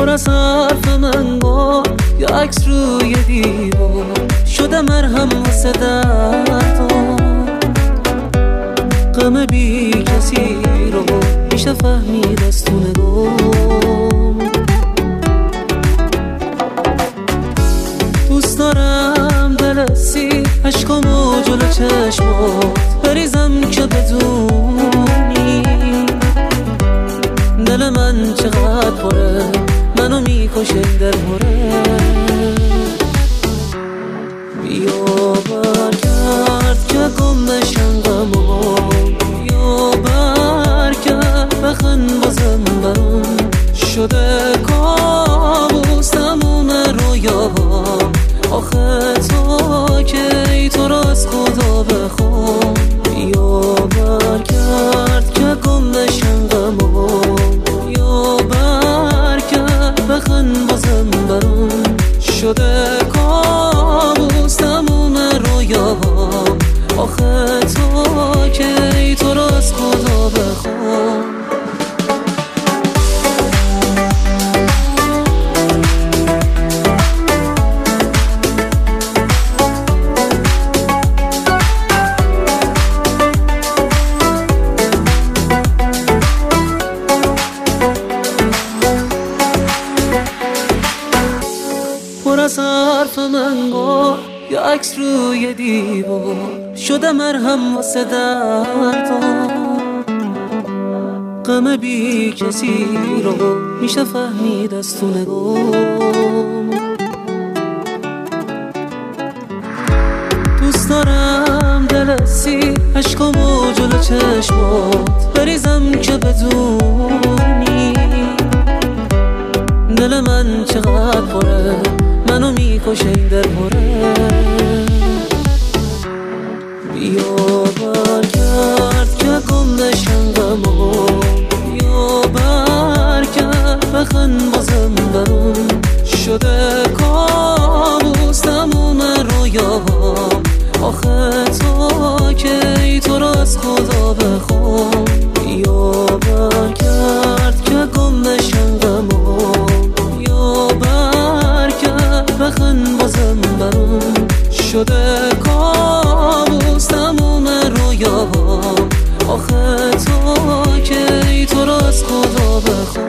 پر از حرف من با یا عکس روی دیوار شده مرهم واسه دردم. غم بی کسی رو میشه فهمید از تو نگام. دوست دارم دلسی عشقامو جلو چشمات بریزم که بدونی دل من چقدر پره، منو میکشه در پره. بیا برگرد که گم نشن غمام، بیا برگرد بخند بازم برام. شده کابوس تموم رویاهام، آخه تا کی تو را از خدا بخوام. بیا برگرد که گم نشن غمام، بیا برگرد بخند بازم برام. شده کابوس تموم رویاهام، آخه تا کی تو را از خدا بخوام. پر از حرف من با یا عکس روی دیوار شده مرهم واسه دردم. غم بی کسی رو میشه فهمید از تو نگام. دوست دارم دلسی عشقامو جلو چشمات بریزم که بدونی دل من چقدر پره، منو میکشه در پره. بیا برگرد که گم نشن غمام، بیا برگرد بخند بازم برام. شده کابوس تموم رویاهام، آخه تا کی تو را از خدا بخوام. بیا برگرد که گم نشن غمام، بیا برگرد بخند بازم برام. شده کابوس تموم رویاهام، آخه تا کی تو را از خدا بخوام.